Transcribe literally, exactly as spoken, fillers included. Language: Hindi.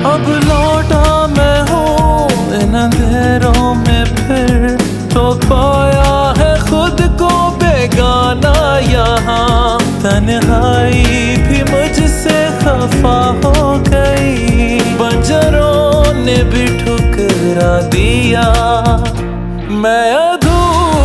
अब लौटा मैं हूँ इन अंधेरों में फिर, तो पाया है खुद को बेगाना यहाँ। तन्हाई भी मुझसे खफा हो गई, बंजरों ने भी ठुकरा दिया। मैं अधूरा